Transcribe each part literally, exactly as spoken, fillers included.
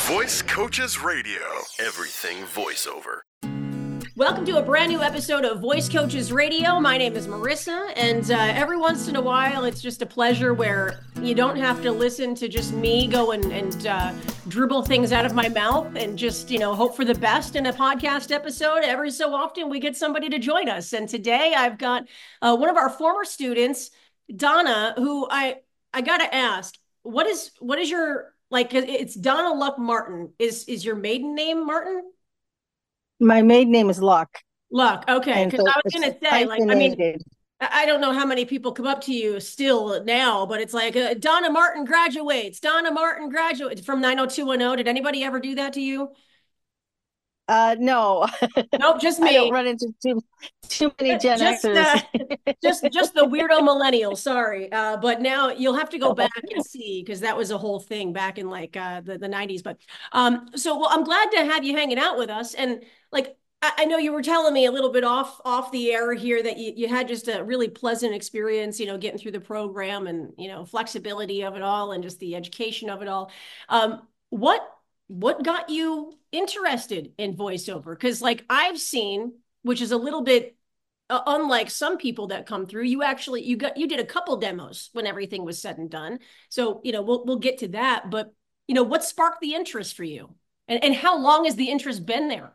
Voice Coaches Radio. Everything voiceover. Welcome to a brand new episode of Voice Coaches Radio. My name is Marissa, and uh, every once in a while, it's just a pleasure where you don't have to listen to just me go and, and uh, dribble things out of my mouth and just, you know, hope for the best in a podcast episode. Every so often, we get somebody to join us. And today, I've got uh, one of our former students, Donna, who I I got to ask, what is what is your, like, it's Donna Luck Martin. Is, is your maiden name Martin? My maiden name is Luck. Luck, okay. Because so I was going to say, like, I mean, I don't know how many people come up to you still now, but it's like, uh, Donna Martin graduates. Donna Martin graduates from nine oh two one oh. Did anybody ever do that to you? Uh, no. Nope, just me. I don't run into too, too many Gen just, Xers. Uh, just, just the weirdo millennial, sorry. Uh, but now you'll have to go back and see, because that was a whole thing back in like uh, the, the nineties. But um, so well, I'm glad to have you hanging out with us. And like, I know you were telling me a little bit off off the air here that you, you had just a really pleasant experience, you know, getting through the program and, you know, flexibility of it all and just the education of it all. Um, what what got you interested in voiceover? Because like I've seen, which is a little bit uh, unlike some people that come through, you actually you got you did a couple demos when everything was said and done. So, you know, we'll we'll get to that. But, you know, what sparked the interest for you? And, and how long has the interest been there?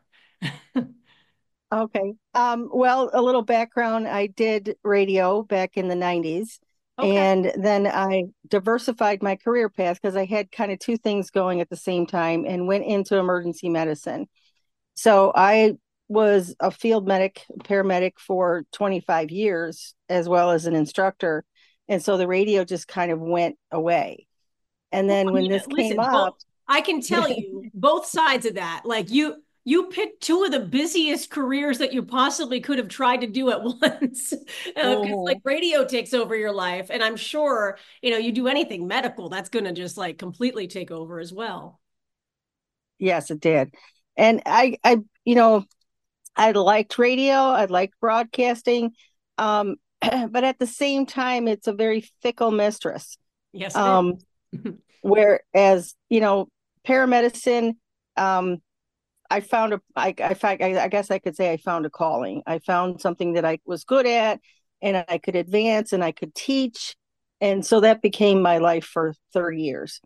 Okay. Um, well, a little background. I did radio back in the nineties. Okay. And then I diversified my career path because I had kind of two things going at the same time and went into emergency medicine. So I was a field medic, paramedic for twenty-five years, as well as an instructor. And so the radio just kind of went away. And then well, when yeah, this listen, came up, I can tell you both sides of that. Like you, You picked two of the busiest careers that you possibly could have tried to do at once. uh, oh. Like radio takes over your life. And I'm sure, you know, you do anything medical, that's going to just like completely take over as well. Yes, it did. And I, I, you know, I liked radio. I liked broadcasting. Um, but at the same time, it's a very fickle mistress. Yes. Um, whereas, you know, paramedicine, um, I found a, I, I, I guess I could say I found a calling. I found something that I was good at and I could advance and I could teach. And so that became my life for thirty years.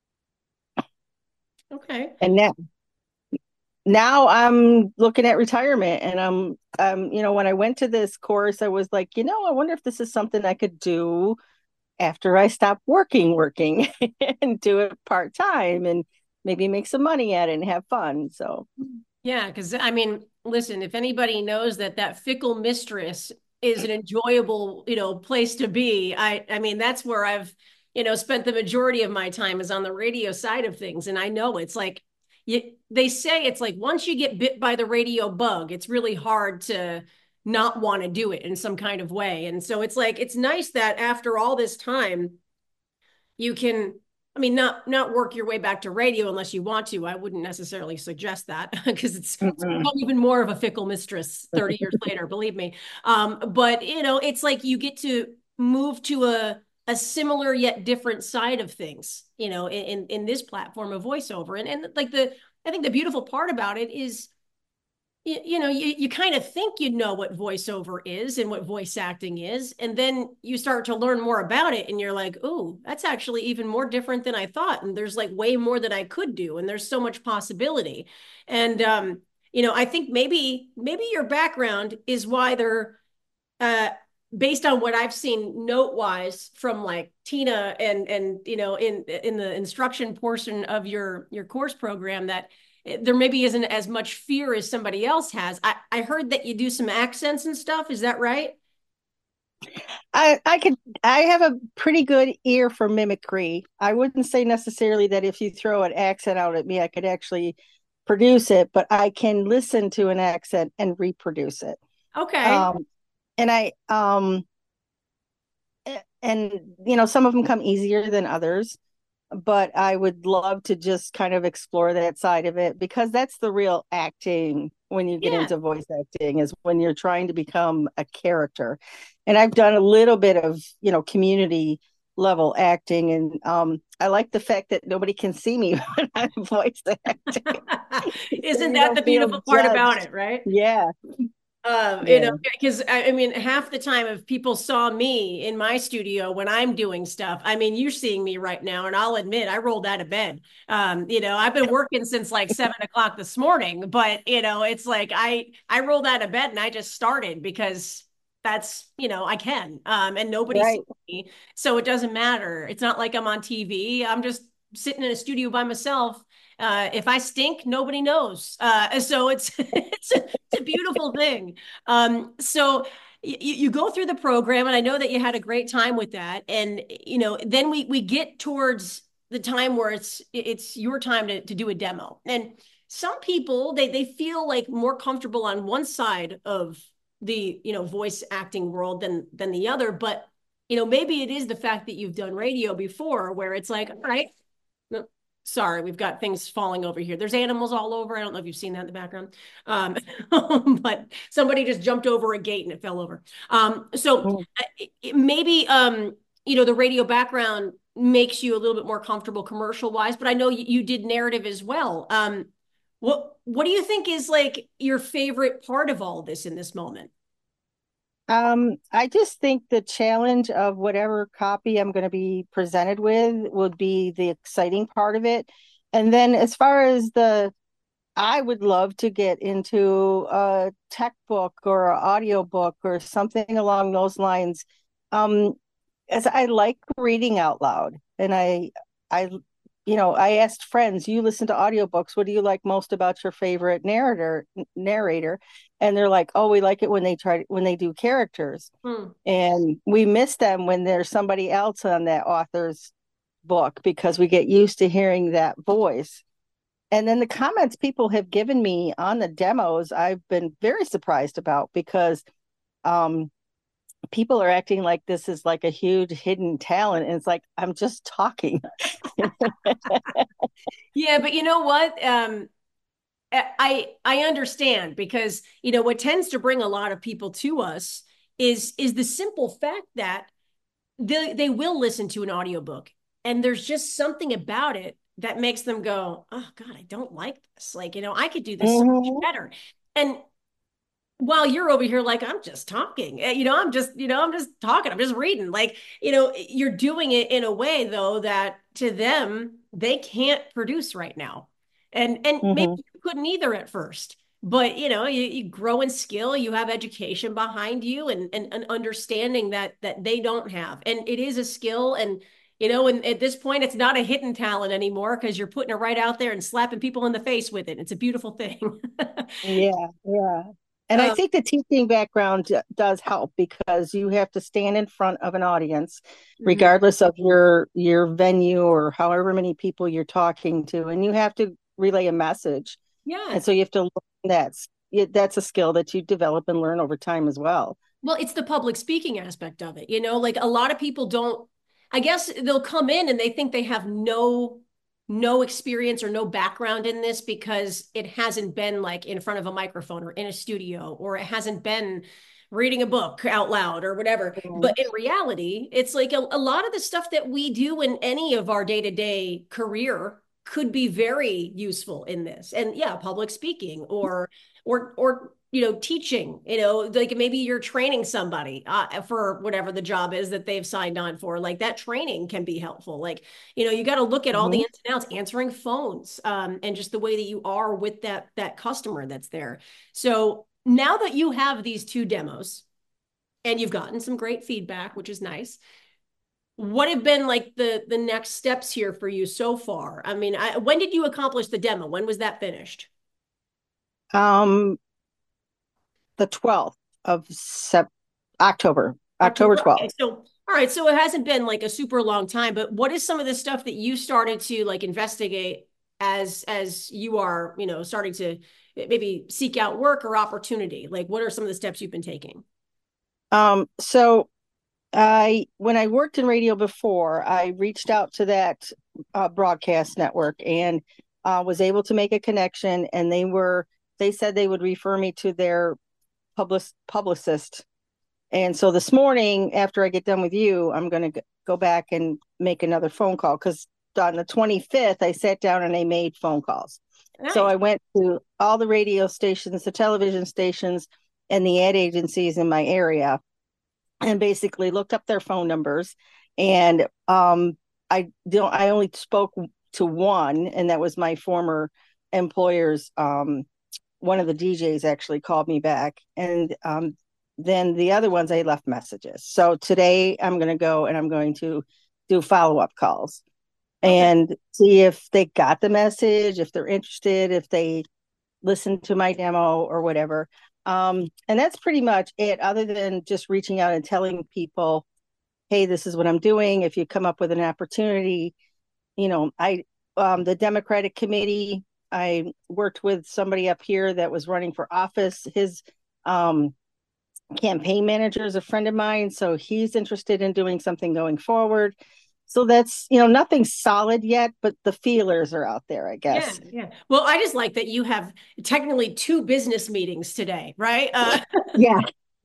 Okay. And now, now I'm looking at retirement and I'm, um, you know, when I went to this course, I was like, you know, I wonder if this is something I could do after I stop working, working and do it part-time and maybe make some money at it and have fun. So, yeah, because I mean, listen, if anybody knows that that fickle mistress is an enjoyable, you know, place to be, I, I mean, that's where I've, you know, spent the majority of my time is on the radio side of things. And I know it's like, you, they say it's like once you get bit by the radio bug, it's really hard to not want to do it in some kind of way. And so it's like, it's nice that after all this time, you can, I mean, not not work your way back to radio unless you want to. I wouldn't necessarily suggest that because it's, mm-hmm. it's even more of a fickle mistress thirty years later, believe me. Um, but, you know, it's like you get to move to a, a similar yet different side of things, you know, in, in this platform of voiceover. And, and like the, I think the beautiful part about it is, you, you know, you, you kind of think you know what voiceover is and what voice acting is. And then you start to learn more about it and you're like, oh, that's actually even more different than I thought. And there's like way more that I could do. And there's so much possibility. And, um, you know, I think maybe, maybe your background is why they're, uh, based on what I've seen note wise from like Tina and, and, you know, in, in the instruction portion of your, your course program, that there maybe isn't as much fear as somebody else has. I, I heard that you do some accents and stuff. Is that right? I, I could, I have a pretty good ear for mimicry. I wouldn't say necessarily that if you throw an accent out at me, I could actually produce it, but I can listen to an accent and reproduce it. Okay. Um, and I, um, and you know, some of them come easier than others, but I would love to just kind of explore that side of it because that's the real acting when you get yeah. into voice acting, is when you're trying to become a character. And I've done a little bit of, you know, community level acting. And um, I like the fact that nobody can see me when I'm voice acting. Isn't You that the don't feel beautiful part about judged. it, right? Yeah. Um, you know, Yeah. because I, I mean, half the time if people saw me in my studio when I'm doing stuff, I mean, you're seeing me right now, and I'll admit I rolled out of bed. Um, you know, I've been working since like seven o'clock this morning, but you know, it's like I I rolled out of bed and I just started because that's, you know, I can. Um, and nobody sees Right. me, so it doesn't matter. It's not like I'm on T V. I'm just sitting in a studio by myself. Uh, if I stink, nobody knows. Uh, so it's it's a, it's a beautiful thing. Um, so you, you go through the program, and I know that you had a great time with that. And you know, then we we get towards the time where it's it's your time to to do a demo. And some people they they feel like more comfortable on one side of the you know voice acting world than than the other. But you know, maybe it is the fact that you've done radio before, where it's like, all right. No, sorry, we've got things falling over here. There's animals all over. I don't know if you've seen that in the background. Um, but somebody just jumped over a gate and it fell over. Um, so Mm. uh, maybe um, you know, the radio background makes you a little bit more comfortable commercial wise, but I know you, you did narrative as well. Um, what what do you think is like your favorite part of all this in this moment? Um, I just think the challenge of whatever copy I'm going to be presented with would be the exciting part of it. And then as far as the, I would love to get into a tech book or an audio book or something along those lines. Um, as I like reading out loud, and I, I, you know, I asked friends, you listen to audiobooks, what do you like most about your favorite narrator narrator? And they're like, oh, we like it when they try when they do characters. Hmm. And we miss them when there's somebody else on that author's book because we get used to hearing that voice. And then the comments people have given me on the demos, I've been very surprised about because um, people are acting like this is like a huge hidden talent. And it's like, I'm just talking. Yeah, but you know what? Um, I I understand because you know what tends to bring a lot of people to us is is the simple fact that they they will listen to an audiobook and there's just something about it that makes them go, "Oh God, I don't like this. Like, you know, I could do this so much Mhm. better." And while you're over here like, I'm just talking, eh, you know, I'm just, you know, I'm just talking, I'm just reading. Like, you know, you're doing it in a way though that to them they can't produce right now. And and maybe Mhm. you couldn't either at first. But you know, you, you grow in skill, you have education behind you and, and an understanding that that they don't have. And it is a skill. And you know, and at this point, it's not a hidden talent anymore because you're putting it right out there and slapping people in the face with it. It's a beautiful thing. Yeah, yeah. And I um, think the teaching background d- does help because you have to stand in front of an audience, mhm. regardless of your your venue or however many people you're talking to, and you have to relay a message. Yeah. And so you have to learn that. That's a skill that you develop and learn over time as well. Well, it's the public speaking aspect of it. You know, like a lot of people don't, I guess they'll come in and they think they have no no experience or no background in this because it hasn't been like in front of a microphone or in a studio or it hasn't been reading a book out loud or whatever. Mhm. But in reality, it's like a, a lot of the stuff that we do in any of our day-to-day career could be very useful in this. And yeah, public speaking or or or you know teaching, you know like maybe you're training somebody uh, for whatever the job is that they've signed on for, like that training can be helpful. Like you know you got to look at all the Mhm. ins and outs, answering phones, um, and just the way that you are with that that customer that's there. So now that you have these two demos and you've gotten some great feedback, which is nice, what have been like the the next steps here for you so far? I mean, I, when did you accomplish the demo? When was that finished? Um, the twelfth of Sep- October, October October. Okay, twelfth. so all right, so it hasn't been like a super long time, but what is some of the stuff that you started to like investigate as as you are, you know, starting to maybe seek out work or opportunity? Like what are some of the steps you've been taking? Um, so I, when I worked in radio before, I reached out to that uh, broadcast network and uh, was able to make a connection. And they were, they said they would refer me to their public publicist. And so this morning, after I get done with you, I'm going to go back and make another phone call, because on the twenty-fifth, I sat down and I made phone calls. Nice. So I went to all the radio stations, the television stations, and the ad agencies in my area, and basically looked up their phone numbers. And um, I don't. I only spoke to one, and that was my former employer's. Um, one of the D Js actually called me back, and um, then the other ones I left messages. So today I'm going to go and I'm going to do follow-up calls. Okay. And see if they got the message, if they're interested, if they listen to my demo or whatever. Um, and that's pretty much it, other than just reaching out and telling people, hey, this is what I'm doing. If you come up with an opportunity, you know, I, um, the Democratic committee, I worked with somebody up here that was running for office. His um, campaign manager is a friend of mine, so he's interested in doing something going forward. So that's, you know, nothing solid yet, but the feelers are out there, I guess. Yeah, yeah. Well, I just like that you have technically two business meetings today, right? Uh, yeah.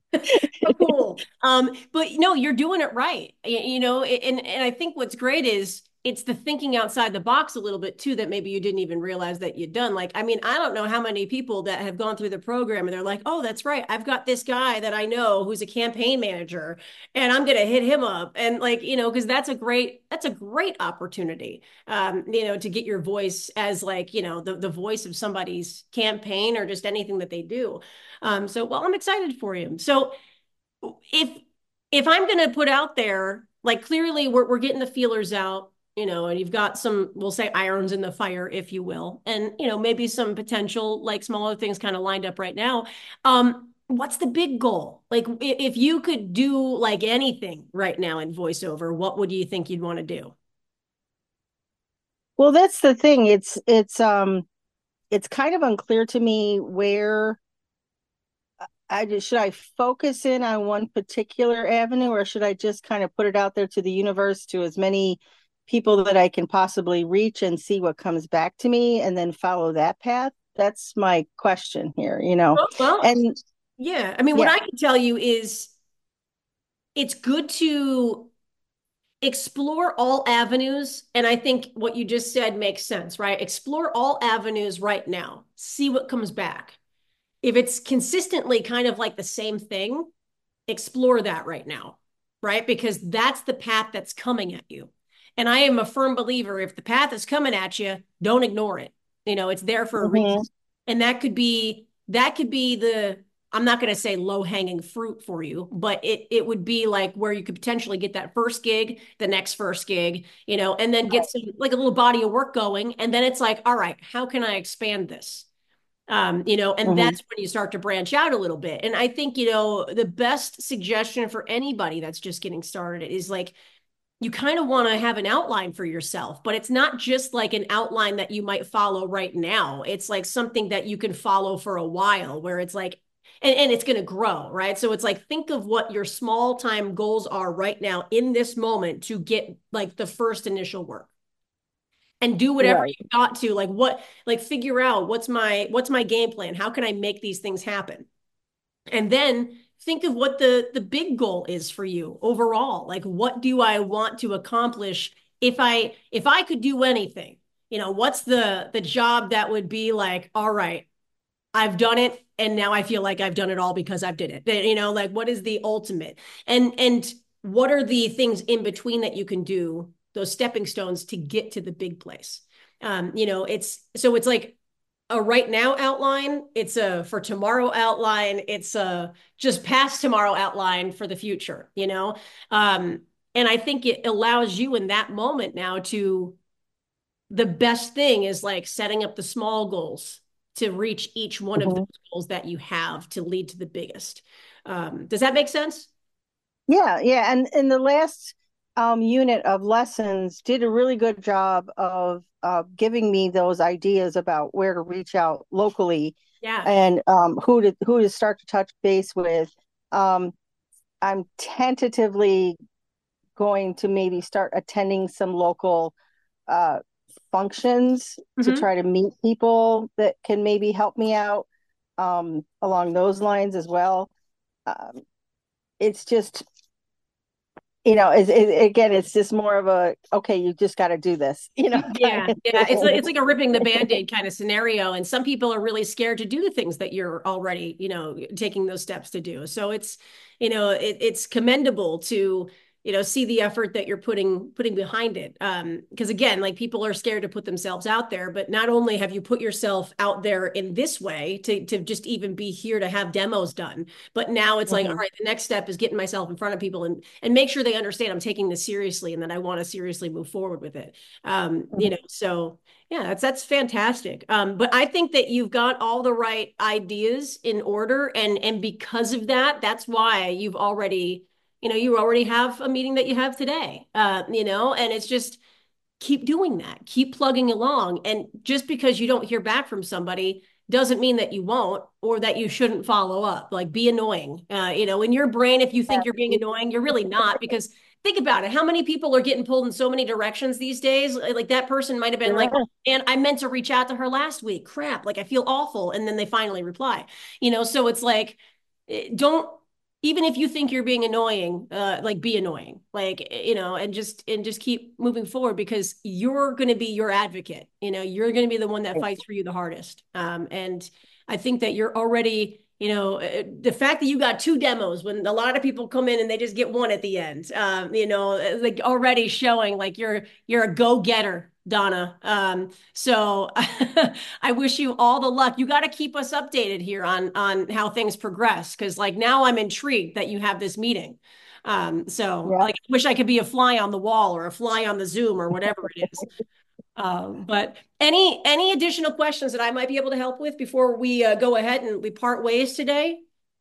So cool. Um, but no, you're doing it right. You, you know, and and I think what's great is it's the thinking outside the box a little bit too that maybe you didn't even realize that you'd done. Like, I mean, I don't know how many people that have gone through the program and they're like, oh, that's right. I've got this guy that I know who's a campaign manager and I'm going to hit him up. And like, you know, because that's a great, that's a great opportunity, um, you know, to get your voice as like, you know, the, the voice of somebody's campaign or just anything that they do. Um, so, well, I'm excited for you. So if, if I'm going to put out there, like clearly we're, we're getting the feelers out, you know, and you've got some, we'll say irons in the fire, if you will, and, you know, maybe some potential like smaller things kind of lined up right now. Um, what's the big goal? Like if you could do like anything right now in voiceover, what would you think you'd want to do? Well, that's the thing. It's, it's, um, it's kind of unclear to me where I just, should I focus in on one particular avenue, or should I just kind of put it out there to the universe, to as many people that I can possibly reach and see what comes back to me and then follow that path? That's my question here, you know. Well, well and yeah, I mean, yeah. What I can tell you is it's good to explore all avenues. And I think what you just said makes sense, right? Explore all avenues right now. See what comes back. If it's consistently kind of like the same thing, explore that right now, right? Because that's the path that's coming at you. And I am a firm believer, if the path is coming at you, don't ignore it. You know, it's there for a mm-hmm. reason. And that could be, that could be the, I'm not going to say low hanging fruit for you, but it it would be like where you could potentially get that first gig, the next first gig, you know, and then get some, like a little body of work going. And then it's like, all right, how can I expand this? Um, you know, and mm-hmm. that's when you start to branch out a little bit. And I think, you know, the best suggestion for anybody that's just getting started is like, you kind of want to have an outline for yourself, but it's not just like an outline that you might follow right now. It's like something that you can follow for a while, where it's like, and, and it's going to grow, right? So it's like, think of what your small time goals are right now in this moment to get like the first initial work. And do whatever right. you got to, like what, like figure out what's my, what's my game plan? How can I make these things happen? And then think of what the, the big goal is for you overall. Like, what do I want to accomplish? If I, if I could do anything, you know, what's the, the job that would be like, all right, I've done it. And now I feel like I've done it all because I've did it. You know, like what is the ultimate? And, and what are the things in between that you can do, those stepping stones to get to the big place? Um, you know, it's, so it's like a right now outline. It's a for tomorrow outline. It's a just past tomorrow outline for the future, you know? Um, and I think it allows you in that moment now to, the best thing is like setting up the small goals to reach each one mm-hmm. of those goals that you have to lead to the biggest. Um, does that make sense? Yeah. Yeah. And in the last um, unit of lessons did a really good job of uh, giving me those ideas about where to reach out locally yeah. and um, who to, who to start to touch base with. Um, I'm tentatively going to maybe start attending some local uh, functions mm-hmm. to try to meet people that can maybe help me out um, along those lines as well. Um, it's just, you know, it's, it, again, it's just more of a, okay, you just got to do this, you know, kind Yeah, of yeah. It's like, thing. it's like a ripping the Band-Aid kind of scenario. And some people are really scared to do the things that you're already, you know, taking those steps to do. So it's, you know, it, it's commendable to, you know, see the effort that you're putting putting behind it. Um, because again, like people are scared to put themselves out there, but not only have you put yourself out there in this way to to just even be here to have demos done, but now it's like, all Mhm. right, the next step is getting myself in front of people and and make sure they understand I'm taking this seriously and that I want to seriously move forward with it. Um, you know, Mhm. so yeah, that's that's fantastic. Um, but I think that you've got all the right ideas in order, and and because of that, that's why you've already, you know, you already have a meeting that you have today. Uh, you know, and it's just keep doing that, keep plugging along, and just because you don't hear back from somebody doesn't mean that you won't or that you shouldn't follow up. Like be annoying. Uh, you know, in your brain, if you think you're being annoying, you're really not because think about it. How many people are getting pulled in so many directions these days? Like that person might have been like, Yeah. and I meant to reach out to her last week. Crap. Like I feel awful. And then they finally reply, you know, so it's like, eh, don't, even if you think you're being annoying, uh, like be annoying, like, you know, and just, and just keep moving forward because you're going to be your advocate. You know, you're going to be the one that fights for you the hardest. Um, and I think that you're already, you know, uh, the fact that you got two demos when a lot of people come in and they just get one at the end, um, you know, uh, like already showing like you're you're a go-getter, Donna. Um, so I wish you all the luck. You got to keep us updated here on on how things progress because like now I'm intrigued that you have this meeting. Um, so Yeah. like I wish I could be a fly on the wall or a fly on the Zoom or whatever it is. Um, but any any additional questions that I might be able to help with before we uh, go ahead and we part ways today?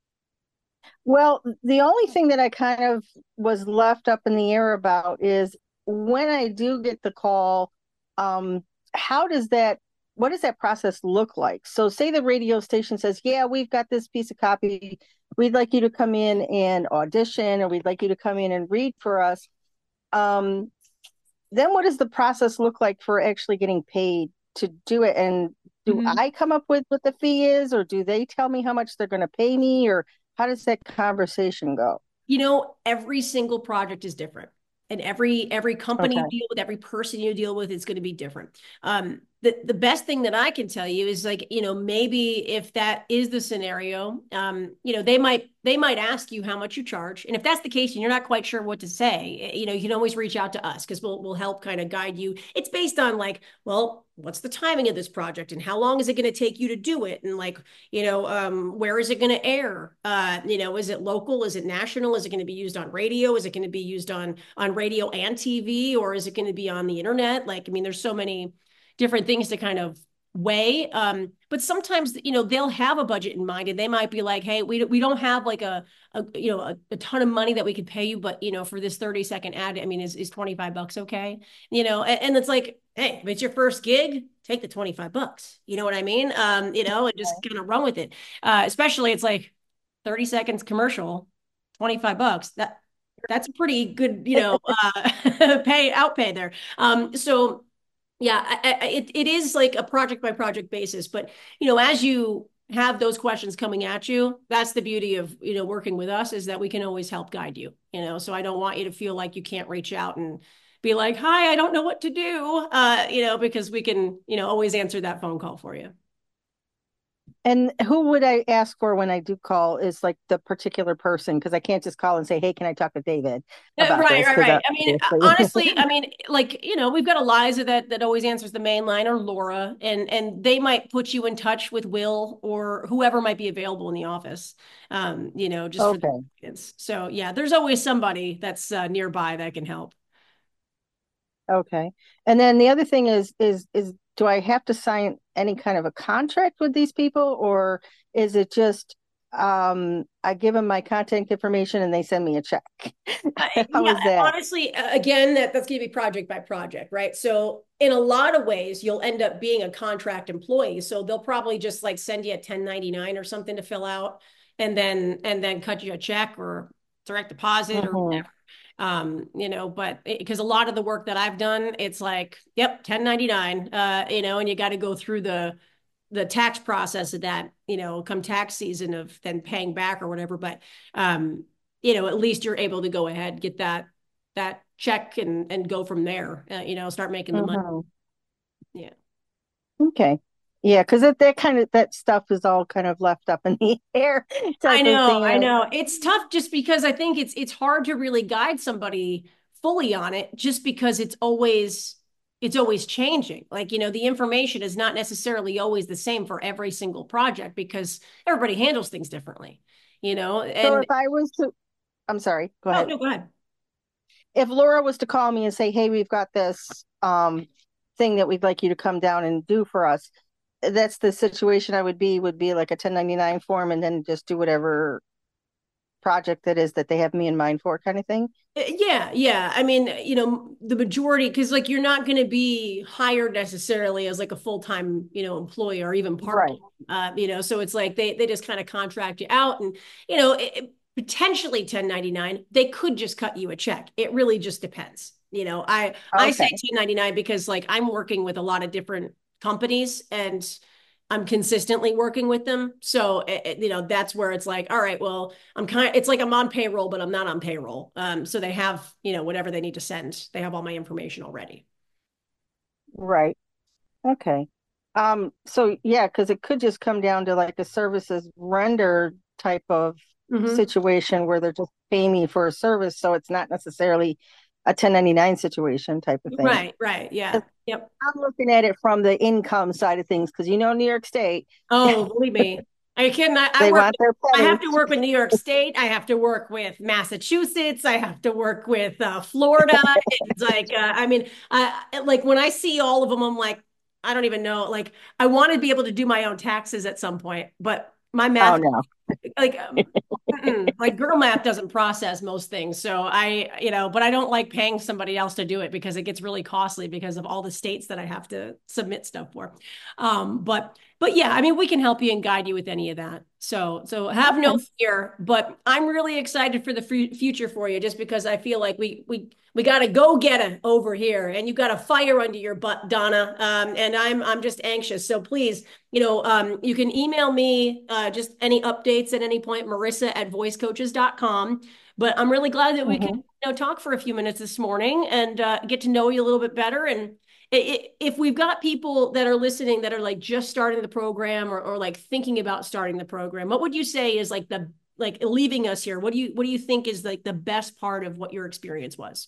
Well, the only thing that I kind of was left up in the air about is when I do get the call, um, how does that, what does that process look like? So, say the radio station says, yeah, we've got this piece of copy. We'd like you to come in and audition, or we'd like you to come in and read for us. Um, then what does the process look like for actually getting paid to do it? And do Mhm. I come up with what the fee is, or do they tell me how much they're going to pay me, or how does that conversation go? You know, every single project is different. And every every company you Okay. deal with, every person you deal with is going to be different. Um, the the best thing that I can tell you is like, you know, maybe if that is the scenario, um, you know, they might they might ask you how much you charge. And if that's the case and you're not quite sure what to say, eh, you know, you can always reach out to us because we'll we'll help kind of guide you. It's based on like, well, what's the timing of this project and how long is it going to take you to do it? And like, you know, um, where is it going to air? Uh, you know, is it local? Is it national? Is it going to be used on radio? Is it going to be used on on radio and T V, or is it going to be on the internet? Like, I mean, there's so many different things to kind of weigh. Um, but sometimes, you know, they'll have a budget in mind, and they might be like, "Hey, we we don't have like a, a you know a, a ton of money that we could pay you, but you know, for this thirty second ad, I mean, is is twenty-five bucks okay?" You know, and, and it's like, hey, if it's your first gig, take the twenty-five bucks. You know what I mean? Um, you know, and just kind of run with it. Uh, especially it's like thirty seconds commercial, twenty-five bucks. That that's a pretty good, you know, uh, pay outpay there. Um, so yeah, I, I, it it is like a project by project basis, but you know, as you have those questions coming at you, that's the beauty of, you know, working with us is that we can always help guide you, you know. So I don't want you to feel like you can't reach out and be like, "Hi, I don't know what to do," uh, you know, because we can, you know, always answer that phone call for you. And who would I ask for when I do call is like the particular person, because I can't just call and say, hey, can I talk to David Uh, about Right, this? right, Because right. I mean, obviously, honestly, I mean, like, you know, we've got Eliza that that always answers the main line or Laura, and and they might put you in touch with Will or whoever might be available in the office. Um, you know, just for the okay. kids. So yeah, there's always somebody that's uh, nearby that can help. Okay. And then the other thing is is is do I have to sign any kind of a contract with these people, or is it just um I give them my contact information and they send me a check? Uh, How yeah, is that? honestly, uh, again, that, that's going to be project by project, right? So, in a lot of ways, you'll end up being a contract employee. So they'll probably just like send you a ten ninety-nine or something to fill out, and then and then cut you a check or direct deposit or Hmm. whatever. Um, you know, but because a lot of the work that I've done, it's like, yep, ten ninety-nine, uh, you know, and you got to go through the the tax process of that, you know, come tax season of then paying back or whatever. But um, you know, at least you're able to go ahead, get that that check and, and go from there, uh, you know, start making the Mm-hmm. money. Yeah. Okay. Yeah, because that, that kind of that stuff is all kind of left up in the air I type of know, thing. I know. It's tough just because I think it's it's hard to really guide somebody fully on it just because it's always it's always changing. Like, you know, the information is not necessarily always the same for every single project because everybody handles things differently, you know. So And if I was to, I'm sorry, go oh, ahead. no, go ahead. If Laura was to call me and say, "Hey, we've got this um thing that we'd like you to come down and do for us," that's the situation I would be, would be like a ten ninety-nine form and then just do whatever project that is that they have me in mind for, kind of thing. Yeah, yeah. I mean, you know, the majority, because like you're not going to be hired necessarily as like a full-time, you know, employee or even part-time, Right. uh, you know, so it's like they they just kind of contract you out and, you know, it, it- potentially ten ninety-nine, they could just cut you a check. It really just depends. You know, I I say Okay. ten ninety-nine because like I'm working with a lot of different companies and I'm consistently working with them. So, it, you know, that's where it's like, all right, well, I'm kind of, it's like I'm on payroll, but I'm not on payroll. Um, so they have, you know, whatever they need to send. They have all my information already. Right. Okay. Um, so yeah, because it could just come down to like a services render type of Mm-hmm. situation where they're just paying me for a service, so it's not necessarily a ten ninety-nine situation type of thing. Right, right. Yeah. Yep. I'm looking at it from the income side of things because you know New York State, Oh, believe me. I can I, I they work want their I pennies. have to work with New York State. I have to work with Massachusetts. I have to work with uh, Florida. It's like uh, I mean, I like when I see all of them, I'm like, I don't even know. Like, I want to be able to do my own taxes at some point, but my Oh math no. like um, like Google Map doesn't process most things. So I, you know, but I don't like paying somebody else to do it because it gets really costly because of all the states that I have to submit stuff for. Um, but but yeah, I mean, we can help you and guide you with any of that. So so have no Okay. fear. But I'm really excited for the f- future for you, just because I feel like we we we got to go get it over here, and you got a fire under your butt, Donna. Um, and I'm I'm just anxious. So please, you know, um, you can email me uh, just any updates at any point, Marissa at voice coaches dot com. But I'm really glad that we could, Mm-hmm. you know, talk for a few minutes this morning and uh, get to know you a little bit better. And it, if we've got people that are listening that are like just starting the program or, or like thinking about starting the program, what would you say is like the like leaving us here? What do you what do you think is like the best part of what your experience was?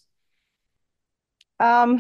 Um,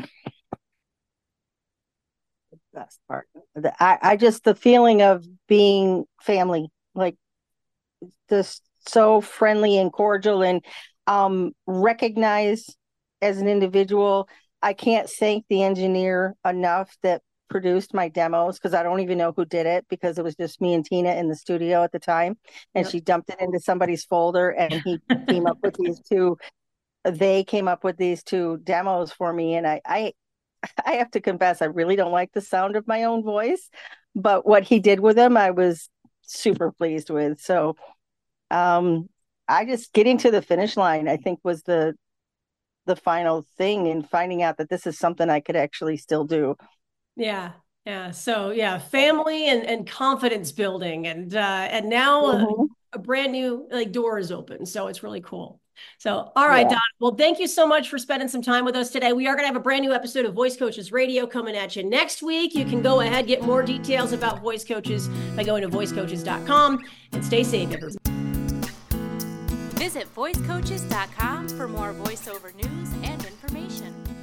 best part. The, I, I just the feeling of being family, like just so friendly and cordial and um recognized as an individual. I can't thank the engineer enough that produced my demos because I don't even know who did it because it was just me and Tina in the studio at the time. And Yep. she dumped it into somebody's folder and he came up with these two, they came up with these two demos for me. And I, I, I have to confess, I really don't like the sound of my own voice, but what he did with them, I was super pleased with. So um, I just getting to the finish line, I think was the the final thing and finding out that this is something I could actually still do. Yeah. Yeah. So yeah, family and, and confidence building and uh and now a, Mm-hmm. a brand new like door is open. So it's really cool. So all right, Yeah. Don. Well, thank you so much for spending some time with us today. We are gonna have a brand new episode of Voice Coaches Radio coming at you next week. You can go ahead, get more details about Voice Coaches by going to voice coaches dot com and stay safe, everybody. Visit voice coaches dot com for more voiceover news and information.